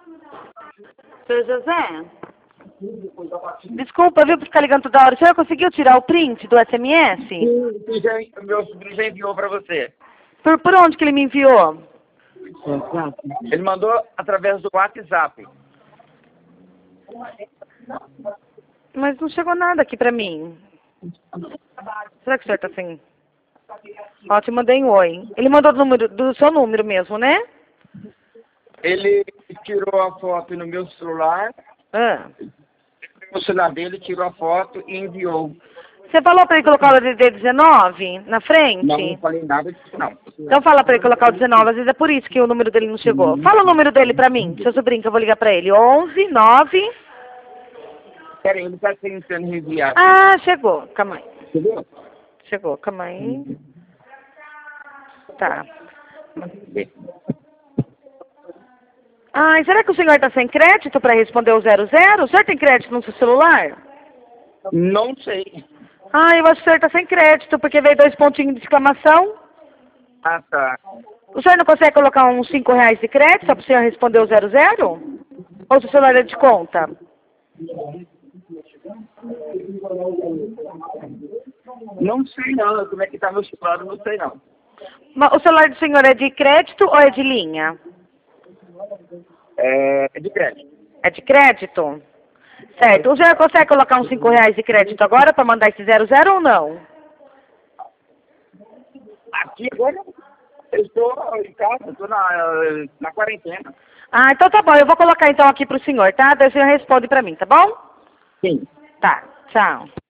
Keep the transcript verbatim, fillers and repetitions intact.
Seu José? Desculpa, viu, por ficar ligando toda hora. O senhor conseguiu tirar o print do S M S? Sim, já, meu sobrinho já enviou pra você. Por, por onde que ele me enviou? Ele mandou através do WhatsApp. Mas não chegou nada aqui pra mim. Será que o senhor tá sem... Ó, te mandei um oi. Ele mandou do, número, do seu número mesmo, né? Ele tirou a foto no meu celular. Ah. No celular dele, tirou a foto e enviou. Você falou pra ele colocar o D D dezenove na frente? Não, não falei nada disso, não. Então fala pra ele colocar o dezenove, às vezes é por isso que o número dele não chegou. Fala o número dele pra mim, seu sobrinho, que eu vou ligar pra ele. onze, nove... Peraí, ele tá tentando enviar. Ah, chegou. Calma aí. Chegou? Chegou, calma aí. Tá. Ai, será que o senhor tá sem crédito pra responder o zero zero? O senhor tem crédito no seu celular? Não sei. Ah, eu acho que o senhor tá sem crédito, porque veio dois pontinhos de exclamação. Ah, tá. O senhor não consegue colocar uns cinco reais de crédito só para o senhor responder o zero zero? Ou se o celular é de conta? Não sei não, como é que tá meu celular, não sei não. O celular do senhor é de crédito ou é de linha? É, é de crédito. É de crédito? Certo. O senhor consegue colocar uns cinco reais de crédito agora para mandar esse zero zero ou não? Aqui agora eu estou em casa, estou na, na quarentena. Ah, então tá bom. Eu vou colocar então aqui pro senhor, tá? Daí o senhor responde pra mim, tá bom? Sim. Tá. Tchau.